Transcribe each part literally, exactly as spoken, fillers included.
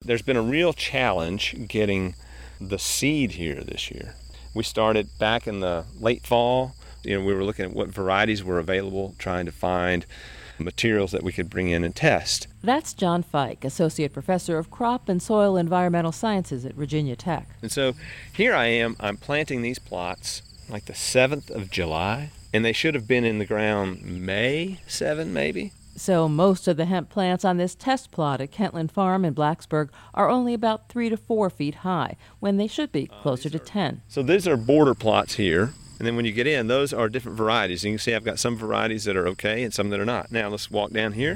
There's been a real challenge getting the seed here this year. We started back in the late fall. You know, we were looking at what varieties were available, trying to find materials that we could bring in and test. That's John Fike, Associate Professor of Crop and Soil Environmental Sciences at Virginia Tech. And so here I am, I'm planting these plots like the seventh of July, and they should have been in the ground May seventh, maybe. So most of the hemp plants on this test plot at Kentland Farm in Blacksburg are only about three to four feet high, when they should be closer uh, to are, ten. So these are border plots here. And then when you get in, those are different varieties. And you can see I've got some varieties that are okay and some that are not. Now let's walk down here.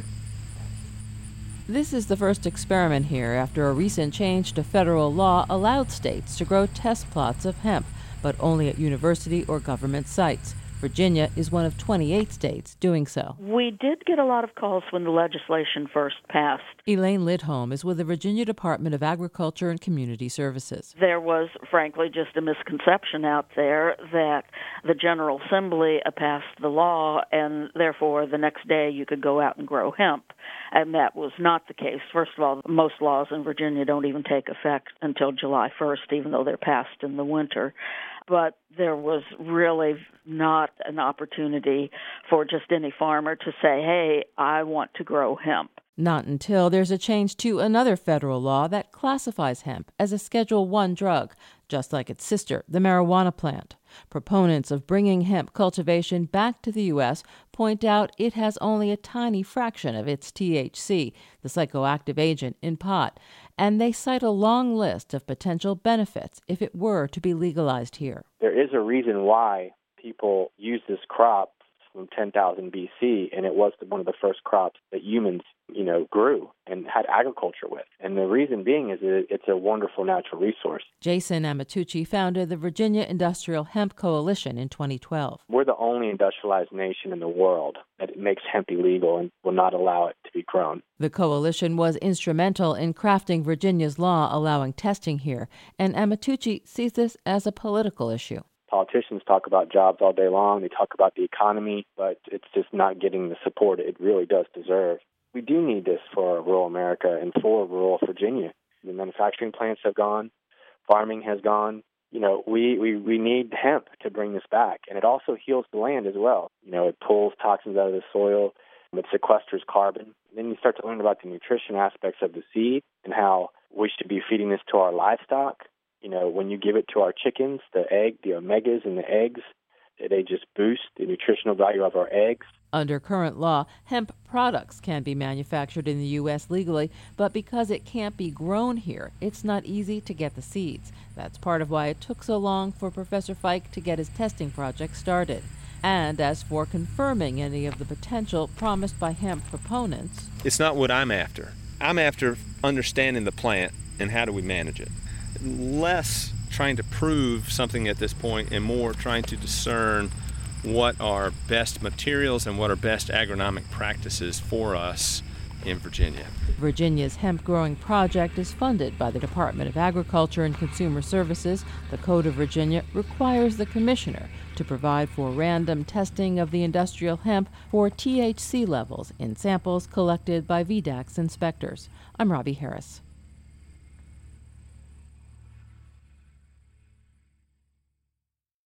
This is the first experiment here after a recent change to federal law allowed states to grow test plots of hemp, but only at university or government sites. Virginia is one of twenty-eight states doing so. We did get a lot of calls when the legislation first passed. Elaine Lidholm is with the Virginia Department of Agriculture and Community Services. There was, frankly, just a misconception out there that the General Assembly passed the law and therefore the next day you could go out and grow hemp. And that was not the case. First of all, most laws in Virginia don't even take effect until July first, even though they're passed in the winter. But there was really not an opportunity for just any farmer to say, hey, I want to grow hemp. Not until there's a change to another federal law that classifies hemp as a Schedule one drug, just like its sister, the marijuana plant. Proponents of bringing hemp cultivation back to the U S point out it has only a tiny fraction of its T H C, the psychoactive agent in pot, and they cite a long list of potential benefits if it were to be legalized here. There is a reason why people use this crop from ten thousand B C, and it was one of the first crops that humans, you know, grew and had agriculture with. And the reason being is that it's a wonderful natural resource. Jason Amatucci founded the Virginia Industrial Hemp Coalition in twenty twelve. We're the only industrialized nation in the world that makes hemp illegal and will not allow it to be grown. The coalition was instrumental in crafting Virginia's law allowing testing here, and Amatucci sees this as a political issue. Politicians talk about jobs all day long. They talk about the economy, but it's just not getting the support it really does deserve. We do need this for rural America and for rural Virginia. The manufacturing plants have gone. Farming has gone. You know, we, we, we need hemp to bring this back. And it also heals the land as well. You know, it pulls toxins out of the soil. It sequesters carbon. And then you start to learn about the nutrition aspects of the seed and how we should be feeding this to our livestock. You know, when you give it to our chickens, the egg, the omegas in the eggs, they just boost the nutritional value of our eggs. Under current law, hemp products can be manufactured in the U S legally, but because it can't be grown here, it's not easy to get the seeds. That's part of why it took so long for Professor Fike to get his testing project started. And as for confirming any of the potential promised by hemp proponents, it's not what I'm after. I'm after understanding the plant and how do we manage it. Less trying to prove something at this point and more trying to discern what are best materials and what are best agronomic practices for us in Virginia. Virginia's hemp growing project is funded by the Department of Agriculture and Consumer Services. The Code of Virginia requires the commissioner to provide for random testing of the industrial hemp for T H C levels in samples collected by V D A C S inspectors. I'm Robbie Harris.